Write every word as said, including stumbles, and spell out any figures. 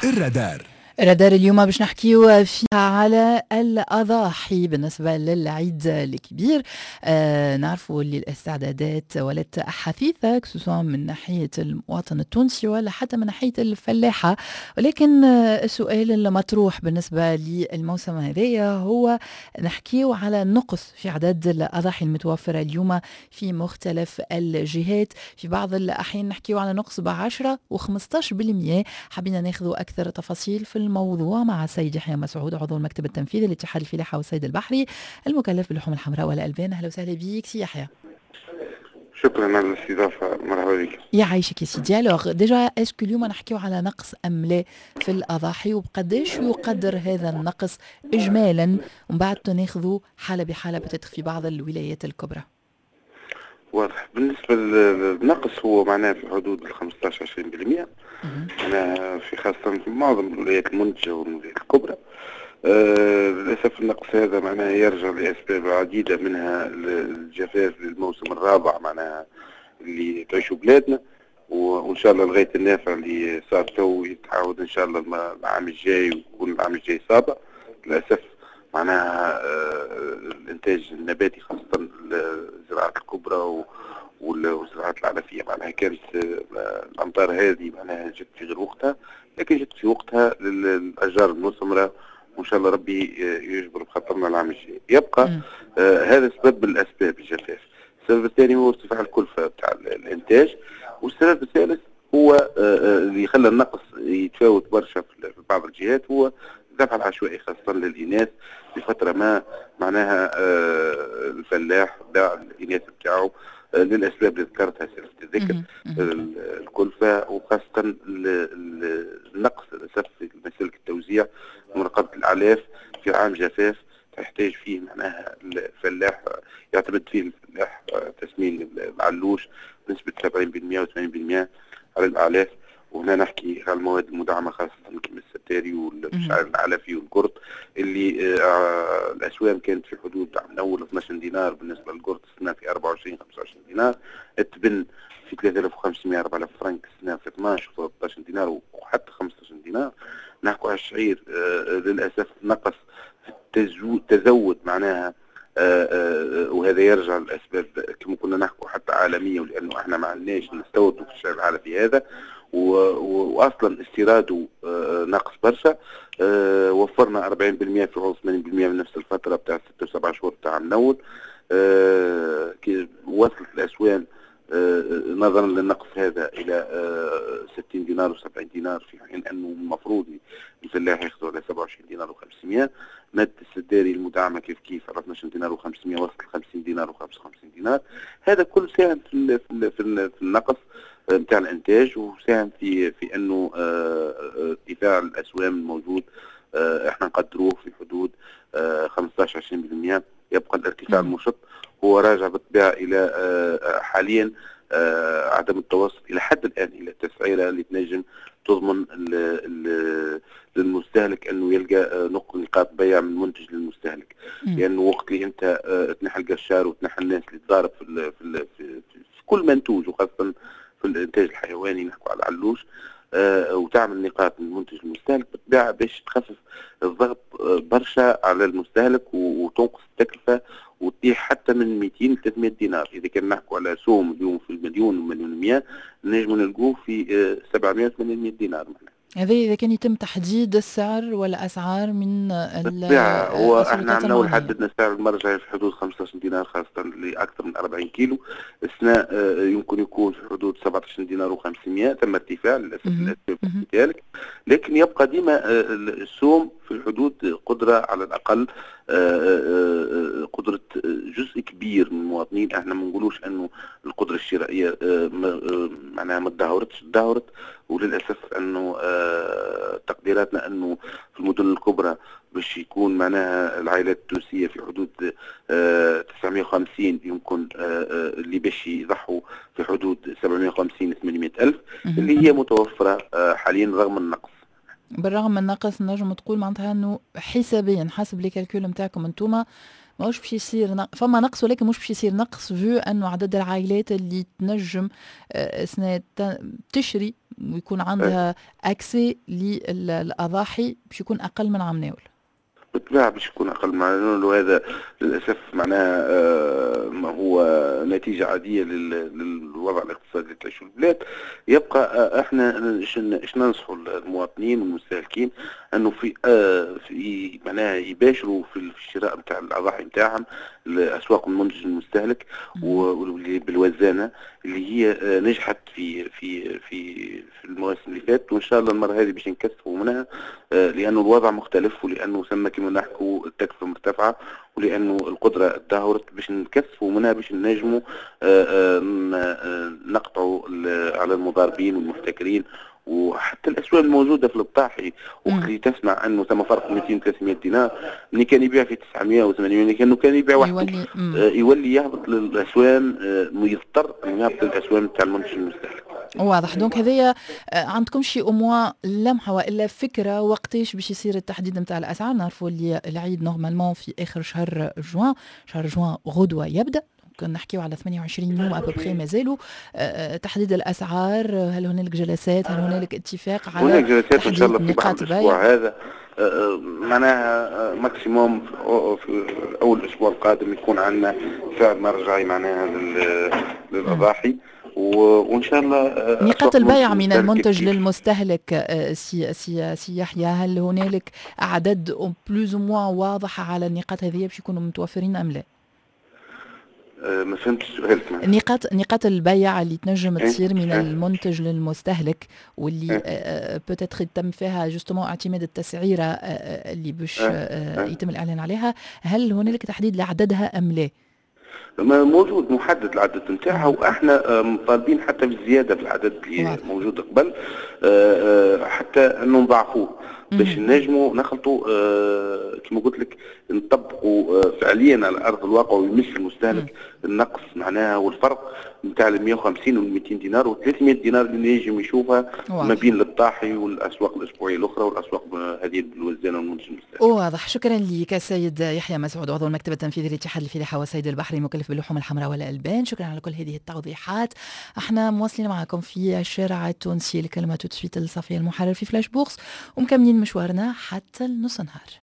الرادار. رادار اليوم باش نحكيو فيها على الأضاحي بالنسبة للعيد الكبير. آه نعرفوا اللي الاستعدادات ولات حثيثة سواء من ناحية المواطن التونسي ولا حتى من ناحية الفلاحة، ولكن آه السؤال المطروح بالنسبة للموسم هذايا هو نحكيو على نقص في عدد الأضاحي المتوفرة اليوم في مختلف الجهات. في بعض الأحيان نحكيو على نقص بعشرة وخمستاش بالمية. حبينا ناخذوا أكثر تفاصيل في الموضوع مع السيد يحيى مسعود عضو المكتب التنفيذي لاتحاد الفلاحة والصيد البحري المكلف باللحوم الحمراء والألبان. أهلا وسهلا بك سي يحيى. شكرا على الاستضافة، مرحبا بك. يعيشك يا سيدي. الوغ ديجا اسكو اليوم نحكيو على نقص أم لا في الأضاحي، وبقداش يقدر هذا النقص إجمالا، ومن بعد ناخذوا حالة بحالة بتدخل في بعض الولايات الكبرى؟ واضح. بالنسبة للنقص هو معناه في حدود ال خمسطاش عشرين بالمئة، معناها في خاصة في معظم الولايات المنتجة والولايات الكبرى. آه للأسف النقص هذا معناه يرجع لأسباب عديدة، منها الجفاف للموسم الرابع معناها اللي تعيشوا بلادنا، وإن شاء الله لغاية النافع اللي صار تو يتعاود إن شاء الله العام الجاي ويكون العام الجاي سابع. للأسف معناها آه الإنتاج النباتي خاصة الزراعة الكبرى والزراعات العلفية معناها كانت آه الأمطار هذه معناها جت في غير وقتها، لكن جت في وقتها للأشجار المثمرة، وإن شاء الله ربي يجبر بخاطرنا العام الجاي. يبقى آه هذا سبب من الأسباب الجفاف. السبب الثاني هو ارتفاع الكلفة بتاع الإنتاج، والسبب الثالث هو آه اللي خلى النقص يتفاوت برشا في بعض الجهات هو الذبح العشوائي خاصة للإناث. في فترة ما معناها آه الفلاح باع الإناث بتاعه آه للأسباب اللي ذكرتها سلفة الذكر، الكلفة وخاصة النقص للأسف في مسألة التوزيع ومراقبة الأعلاف في عام جفاف تحتاج فيه معناها الفلاح يعتمد فيه الفلاح تسمين العلوش بنسبة سبعين بالمئة وثمانين بالمئة على الأعلاف. وهنا نحكي على المواد المدعمة خاصة كما الستاري والشعر العلفي والقرط اللي آه الأسوام كانت في حدود من أول اثناش دينار بالنسبة للقرط السنة في أربعة وعشرين خمسة وعشرين دينار، التبن في ثلاثة آلاف وخمسمئة أربعة آلاف فرنك السنة في اثناش وثلاثة عشر دينار وحتى خمسة عشر دينار. نحكوا على الشعير آه للأسف نقص في التزود معناها آه آه وهذا يرجع للأسباب كما كنا نحكوا حتى عالمية، ولأنه احنا ما عندناش نستوردوا في الشعر العلفي هذا، واصلا استيراده آه ناقص برشا. آه وفرنا أربعين بالمئة في حدود ثمانين بالمئة من نفس الفتره بتاع ستة وسبعة شهور بتاع النول. آه وصلت الاسوان آه نظرا للنقص هذا الى آه ستين دينار وسبعين دينار، في حين انه المفروض الفلاح ياخذوا على سبعة وعشرين دينار وخمسمئة. مادة السداري المدعمه كيف كيف على اثناش دينار وخمسمئة وصلت خمسين دينار وخمسة وخمسين دينار. هذا كل ساهم في في في, في النقص نتاع الانتاج، وساهم في في انه ارتفاع الاسوام الموجود احنا نقدروه في حدود خمسطاش عشرين بالمئة. يبقى الارتفاع المشط هو راجع بالطبيعه الى حاليا عدم التوصل الى حد الان الى التسعيره اللي تنجم تضمن للمستهلك انه يلقى نقاط بيع من المنتج للمستهلك. لانه يعني وقت اللي انت تنحى القشار وتنحى الناس اللي تضارب في, في, في, في كل منتوج وخاصه في الانتاج الحيواني نحكوا على العلوش آه وتعمل نقاط من المنتج المستهلك بالطبيعه باش تخفف الضغط آه برشا على المستهلك وتنقص التكلفه وتطيح حتى من مئتين ل ثلاثمئة دينار. اذا كان نحكوا على سوم اليوم في المليون ومليون ومئة نجموا نلقوه في آه سبعمئة وثمانمئة دينار معناها. هذا إذا كان يتم تحديد السعر والأسعار من بالطبيعة. هو احنا عملنا أول حددنا السعر المرجعي في حدود خمسة عشر دينار خاصة لأكثر من أربعين كيلو. السنة يمكن يكون في حدود سبعة عشر دينار وخمسمئة، تم ارتفاع للأسف الأسباب ذلك، لكن يبقى ديما السوم في الحدود قدرة على الأقل قدرة جزء كبير من المواطنين. احنا ما نقولوش انه القدرة الشرائية معناها ما تدهورتش، تدهورت، وللأسف انه تقديراتنا انه في المدن الكبرى باش يكون معناها العائلات التونسية في حدود تسعمئة وخمسين يمكن اللي باش يضحوا في حدود سبعمئة وخمسين ثمانمئة ألف اللي هي متوفرة حاليا رغم النقص. بالرغم من النقص نجم تقول معناتها انه حسابيا حسب لي كالكول نتاعكم انتوما ماهوش باش يصير نق... فما نقص، ولكن مش باش يصير نقص فو انه عدد العائلات اللي تنجم آه، اثناء ت- تشري ويكون عندها اكسي للاضاحي باش يكون اقل من عام ناول. بالطبيعة باش يكون أقل معنا، وهذا للأسف معناها آه، ما هو نتيجة عادية لل- للوضع الاقتصادي اللي تعيشه البلاد. يبقى آه، احنا ايش ننصحوا المواطنين والمستهلكين انه في آه، في معناها يباشروا في الشراء نتاع الأضاحي نتاعهم لأسواق المنتج المستهلك، واللي بالوزانة اللي هي آه، نجحت في في في في المواسم اللي فاتت، وإن شاء الله المرة هذه باش نكثفوا منها، آه، لأنه الوضع مختلف، ولأنه ثم كما نحكوا التكلفة مرتفعة، ولأنه القدرة تدهورت باش نكثفوا منها باش نجموا آه، آه، ن- آه، نقطعوا ال- على المضاربين والمحتكرين. وحتى الاسواق الموجوده في البطاحي وقت اللي تسمع انه ثم فرق مئتين ثلاثمئة دينار، ملي كان يبيع في تسعمئة و800 كانه كان يبيع وحده، يولي مم. آه، يولي يهبط للاسوان، آه، يضطر انه يهبط للاسوان تاع المنتج المستهلك. واضح. دونك هذايا آه، عندكم شي اموا لمحه والا فكره وقتاش باش يصير التحديد نتاع الاسعار؟ نعرفوا اللي العيد نورمالمون في اخر شهر جوان، شهر جوان غدوه يبدا، كنا نحكيو على ثمانية وعشرين يوم ابوبخي مازالوا. آه، آه، تحديد الاسعار، هل هنالك جلسات، هل هنالك اتفاق على هناك جلسات ان شاء الله تحديد في بعض نقاط الاسبوع بيع؟ هذا، آه، آه، معناها آه، ماكسيموم في في اول الاسبوع القادم يكون عندنا سعر مرجعي معناها لل- مم. للاضاحي، و- وان شاء الله آه، نقاط اسواق المنتج البيع من المستهلك المنتج كيف. للمستهلك، آه، سي سي سي يحيى، هل هنالك اعداد بلوز موان واضحه على النقاط هذه باش يكونوا متوفرين ام لا؟ آه، ما فهمتش سؤالك معنا. نقاط نقاط البيع اللي تنجم ايه تصير من ايه المنتج للمستهلك، واللي ايه بوتيتر تم فيها جوستومون اعتماد التسعيره آه، آه، اللي باش ايه آه، ايه. يتم الاعلان عليها، هل هنالك تحديد لعددها ام لا؟ ما موجود محدد العدد نتاعها، مم. واحنا آه، مطالبين حتى بالزياده في العدد اللي واضح. موجود قبل، آه، آه، حتى انه نضاعفوه باش مم. نجموا نخلطوا آه، كما قلت لك نطبقوا آه، فعليا على ارض الواقع ويمس مم. المستهلك النقص معناها والفرق نتاع ال مئة وخمسين وال مئتين دينار وال ثلاثمئة دينار اللي ينجم يشوفها ما واضح. بين الطاحي والاسواق الاسبوعيه الاخرى والاسواق هذه بالوزانه والمنتج المستهلك. واضح. شكرا لك السيد يحيى مسعود، عضو المكتب التنفيذي لاتحاد الفلاحه والصيد البحري، مكلف باللحوم الحمراء والالبان. شكرا على كل هذه التوضيحات. احنا مواصلين معكم في الشارع التونسي. الكلمه تسويت الصفيه المحرر في فلاش بوكس، ومكملين مشوارنا حتى النص نهار.